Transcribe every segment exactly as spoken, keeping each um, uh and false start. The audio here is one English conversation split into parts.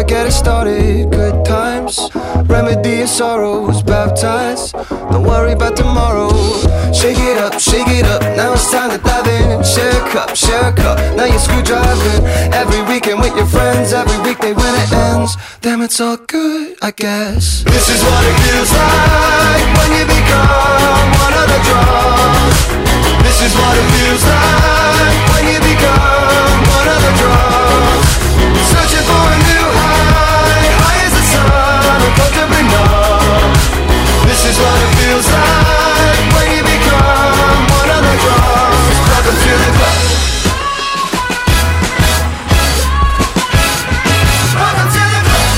get it started. Good times, remedy your sorrows, baptized. Don't worry about tomorrow. Shake it up, shake it up. Now it's time to dive in. Share a cup, share a cup. Now you're screwdriving. Every weekend with your friends, every weekday when it ends. Damn, it's all good, I guess. This is what it feels like when you become one of the drugs. This is what it feels like when you become one of the drugs. Searching for a new high, high as the sun, uncomfortably numb. This is what it feels like when you become one of the drugs. Welcome to the club. Welcome to the club.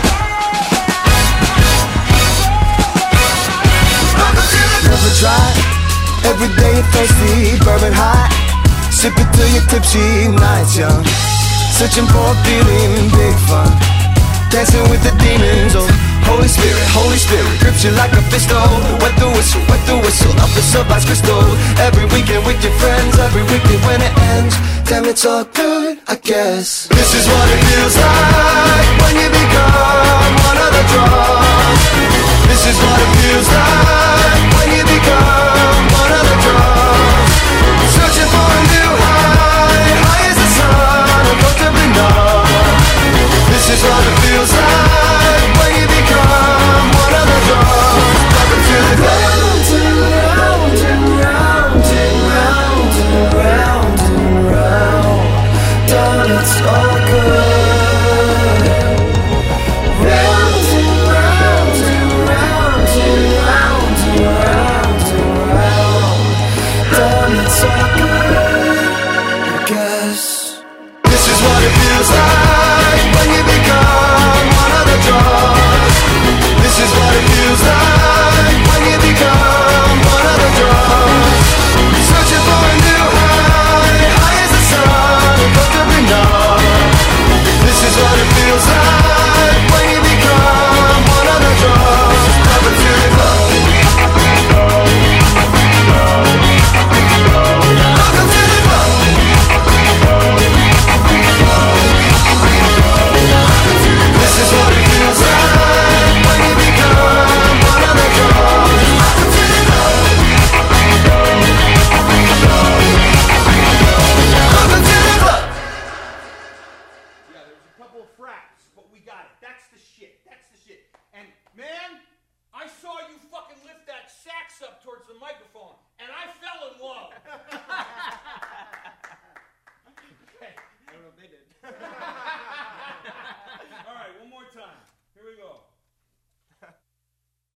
Welcome to the club. Never try. Every day you're thirsty, bourbon high. Sip it till you're tipsy, nights young. Searching for a feeling, big fun. Dancing with the demons, oh Holy Spirit, Holy Spirit grips you like a pistol. Wet the whistle, wet the whistle, up the sunrise crystal. Every weekend with your friends, every weekend when it ends. Damn, it's all good, I guess. This is what it feels like when you become one of the drugs. This is what it feels like when you become one of the drugs. Searching for a new high, high as the sun, uncomfortably numb. This is what it feels like when you become one of the drugs. Welcome to the club. Round and round and round and round and round. Darling, it's all good. Round and round and round and round and round and round. Darling, it's all good, I guess. This is what it feels like when you become one of the drugs. This is what it feels like when you become one of the drugs. Searching for a new high, high as the sun, uncomfortably numb. This is what it feels like when you become one of the drugs. Welcome to the club. Welcome to the club. This is what it feels like when you become one of the drugs. Welcome to the club. Welcome to the club. Yeah, there's a couple of fraps, but we got it. That's the shit. That's the shit. And man,